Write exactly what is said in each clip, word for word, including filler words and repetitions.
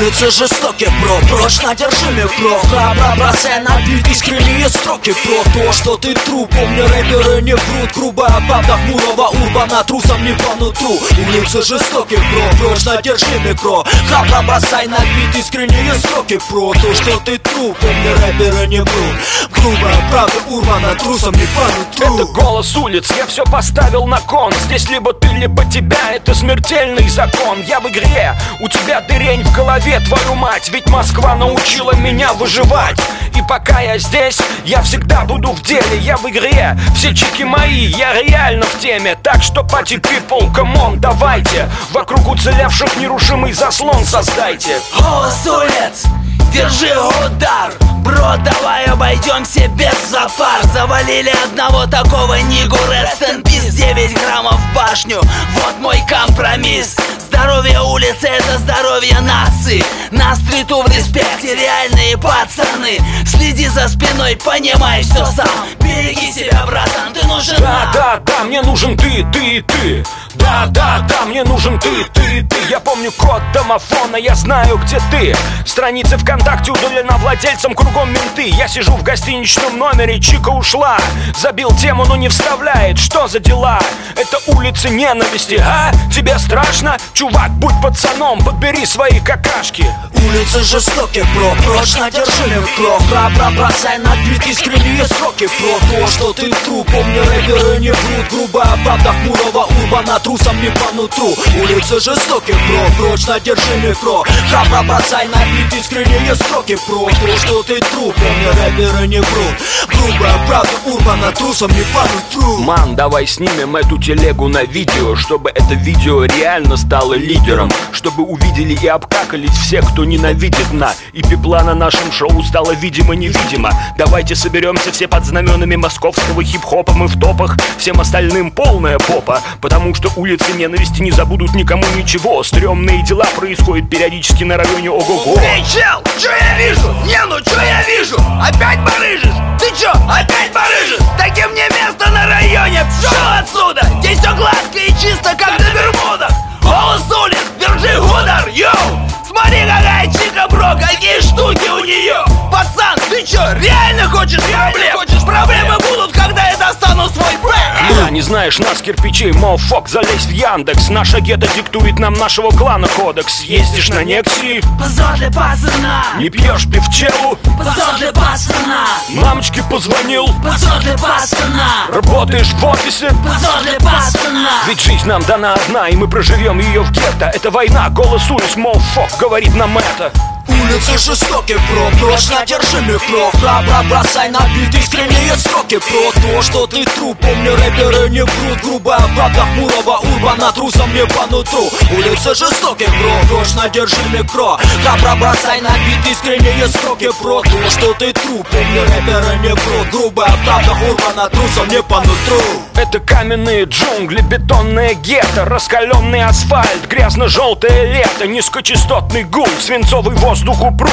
Улицы жестокие, бро, прочно держи микро. Храбро бросай на бит искренние строки про то, что ты тру. Помни, рэперы не врут. Грубая правда хмурого урбана трусом не по нутру. Улицы жестокие, бро, прочно держи микро. Храбро бросай на бит искренние строки про то, что ты тру. Помни, рэперы не врут. Грубая правда урбана трусом не по нутру. Это голос улиц, я все поставил на кон. Здесь либо ты, либо тебя, это смертельный закон. Я в игре, у тебя дырень в голове, твою мать. Ведь Москва научила меня выживать. И пока я здесь, я всегда буду в деле. Я в игре, все чики мои, я реально в теме. Так что, party people, come on, давайте. Вокруг уцелевших нерушимый заслон создайте. Голос улиц, держи удар. Бро, давай обойдемся без запар. Завалили одного такого нигу. Rest in peace, девять граммов в башню. Вот мой компромисс. Здоровье улицы — это здоровье нации. На стриту в респекте реальные пацаны. Следи за спиной, понимай все сам. Береги себя, братан, ты нужен Да, нам. да, да, мне нужен ты, ты и ты. Да, да, да, мне нужен ты, ты и ты. Я помню код домофона, я знаю, где ты. Страницы ВКонтакте удалена владельцам, кругом менты. Я сижу в гостиничном номере, чика ушла. Забил тему, но не вставляет, что за дела? Это улицы ненависти, а? Тебе страшно? Чувак, будь пацаном, подбери свои какашки. Улицы жестокие, бро, прочно держи микро. Храбро бросай на бит искренние строки про то, что ты тру. Помни, рэперы не врут. Грубая правда хмурого урбана трусом не по нутру. Улицы жестокие, бро, прочно держи микро. Храбро бросай на бит искренние строки про то, что ты тру. Помни, рэперы не врут. Грубая правда урбана трусом не по нутру. Ман, давай снимем эту телегу на видео, чтобы это видео реально стало лидером. Чтобы увидели и обкакались все, кто ненавидит на. И пепла на нашем шоу стало видимо-невидимо. Давайте соберемся все под знаменами московского хип-хопа. Мы в топах, всем остальным полная попа. Потому что улицы ненависти не забудут никому ничего. Стрёмные дела происходят периодически на районе ого-го. Эй, чел, чё я вижу? Не, ну чё я вижу? Опять барыжишь? Ты чё, опять барыжишь? Таким мне место на районе. Шо отсюда? Здесь всё гладко и чисто, как на Бермудах. Голос улиц, держи удар, йоу! Смотри, какая чика, бро, какие штуки у нее. Пацан, ты чё, реально хочешь проблем? Хочешь проблемы будут, когда я достану свой бэк? Да, не знаешь нас, кирпичей, моуфок, залезь в Яндекс. Наша гетто диктует нам нашего клана кодекс. Ездишь на Некси, позор для пацана. Не пьешь пивчелу, позор для пацана. Мамочке позвонил, позор для пацана. Работаешь в офисе, позор для пацана. ведь жизнь нам дана одна, и мы проживем ее в гетто. Это война, голос улиц, моуфок, говорит нам это. Улицы жестокие, бро, прочно держи микро. Храбро бросай на бит искренние строки про то, что ты тру. Помни, рэперы не врут. Грубая правда хмурого урбана трусом не по нутру. Улицы жестокие, бро, прочно держи микро. Храбро бросай на бит искренние строки про то, что ты тру. Помни, рэперы не врут. Грубая правда урбана трусом не по нутру. Это каменные джунгли, бетонное гетто, раскаленный асфальт, грязно-желтое лето, низкочастотный гул, свинцовый воздух упруг.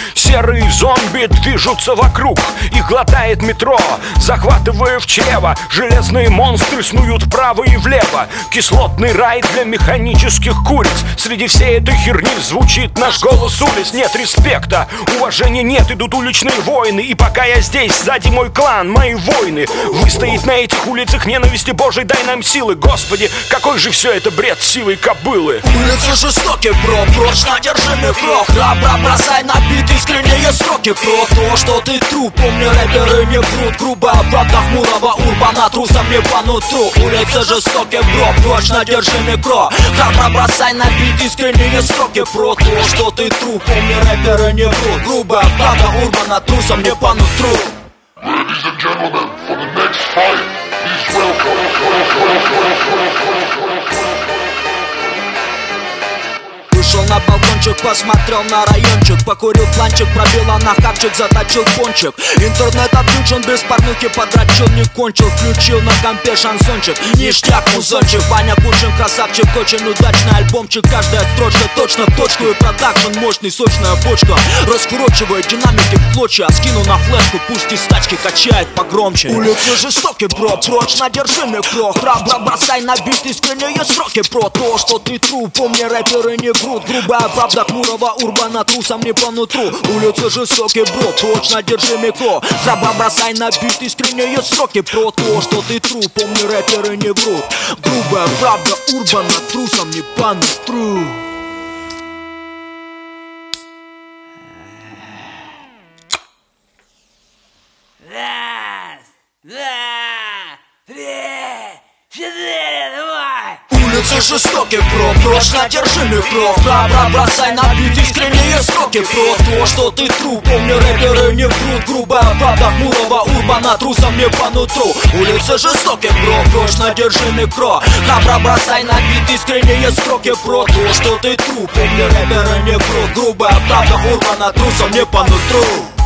Серые зомби движутся вокруг, их глотает метро, захватывая в чрево. Железные монстры снуют вправо и влево. Кислотный рай для механических куриц. Среди всей этой херни звучит наш голос улиц. Нет респекта, уважения нет, идут уличные войны. И пока я здесь, сзади мой клан, мои воины. Выстоять на этих улицах ненависти Божией, дай нам силы. Господи, какой же все это бред сивой кобылы. Улицы жестокие, бро, прочно держи микро. Храбро бросай на бит искренние строки про то, что ты тру. Помни, рэперы не врут. Грубая правда хмурого урбана трусом не по нутру. Улицы жестокие, бро, прочно держи микро. Храбро бросай на бит искренние строки про то, что ты тру. Помни, рэперы не врут. Грубая правда урбана трусом не по нутру. Ladies and gentlemen, for the next fight, please welcome. Вышел на балкончик, посмотрел на райончик. Покурил планчик, пробила на хавчик, заточил пончик. Интернет отключен, без порнухи подрочил, не кончил. Включил на компе шансончик, ништяк музончик. Ваня Кучин, красавчик, очень удачный альбомчик. Каждая строчка точно в точку, и продакшн мощный, сочная бочка. Раскручивает динамики в клочья, скину на флешку, пусть из тачки качает погромче. Улицы жестокие, бро, прочно держи микро. Храбро бросай на бит искренние строки про то, что ты тру. Помни, рэперы не врут. Грубая правда хмурого урбана, трусом не по нутру. Улицы жестокий брод, точно держи микро. Храбро бросай на бит искренние строки про то, что ты тру, помни, рэперы не врут. Грубая правда урбана, трусом не по нутру. Раз, два, три, четыре, давай! Улицы жестокий про, точно держи микро. Храбро бросай на бит искренние строки про то, что ты тру, помни, рэперы не врут. Грубая правда хмурого урбана, трусом не по нутру. Улицы жестокий про, точно держи микро. Храбро бросай на бит искренние строки про то, что ты тру, помни, рэперы не врут. Грубая правда урбана, трусом не по нутру.